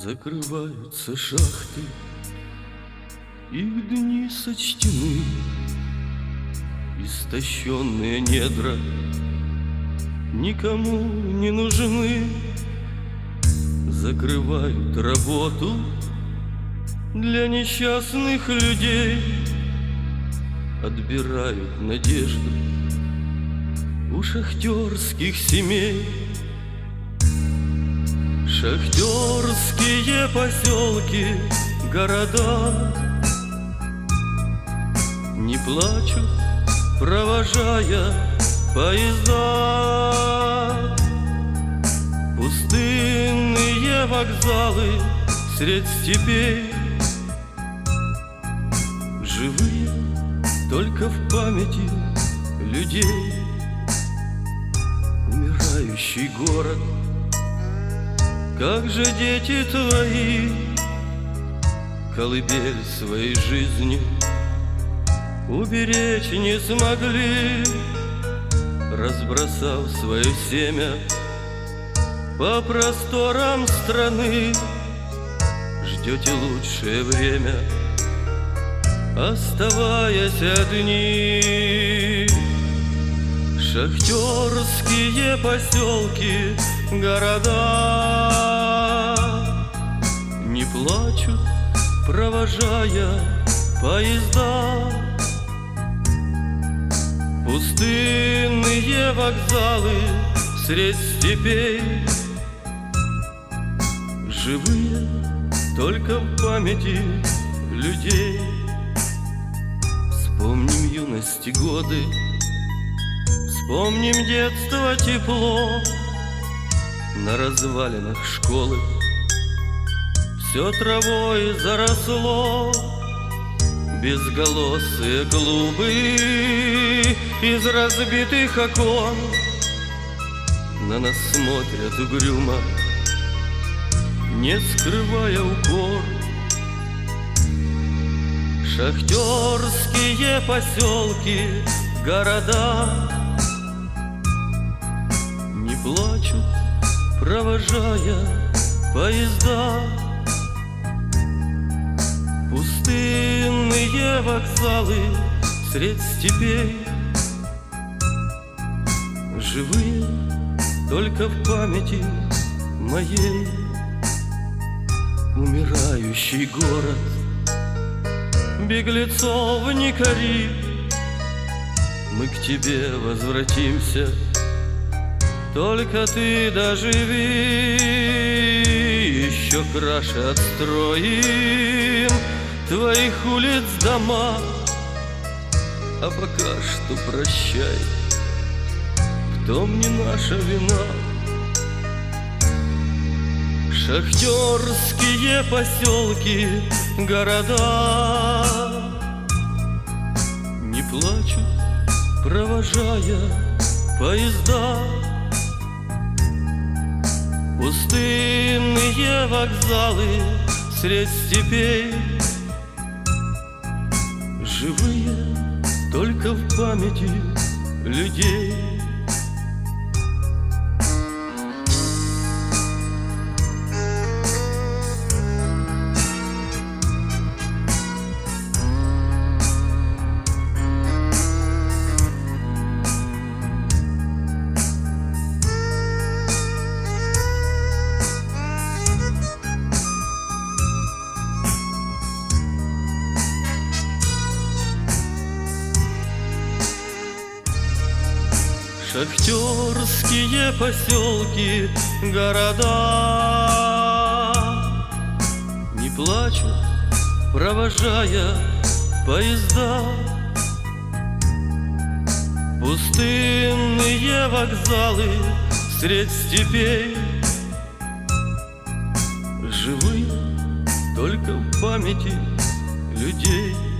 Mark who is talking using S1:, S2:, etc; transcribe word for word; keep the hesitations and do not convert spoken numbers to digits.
S1: Закрываются шахты, их дни сочтены, истощенные недра никому не нужны. Закрывают работу для несчастных людей, отбирают надежду у шахтерских семей. Шахтерские поселки, города не плачут, провожая поезда. Пустынные вокзалы средь степей, живые только в памяти людей. Умирающий город, как же дети твои колыбель своей жизни уберечь не смогли, разбросав свое семя по просторам страны. Ждете лучшее время, оставаясь одни. Шахтерские поселки, города не плачут, провожая поезда. Пустынные вокзалы средь степей, живые только в памяти людей. Вспомним юности годы, вспомним детство тепло. На развалинах школы все травой заросло. Безголосые клубы из разбитых окон на нас смотрят угрюмо, не скрывая укор. Шахтерские поселки, города не плачут, провожая поезда. Пустынные вокзалы средь степей, живые только в памяти моей. Умирающий город, беглецов не кори, мы к тебе возвратимся, только ты доживи. Еще краше отстроим твоих улиц дома, а пока что прощай, в том не наша вина. Шахтерские поселки, города не плачут, провожая поезда. Пустынные вокзалы средь степей, живые только в памяти людей. Шахтерские поселки, города не плачут, провожая поезда. Пустынные вокзалы средь степей, живые только в памяти людей.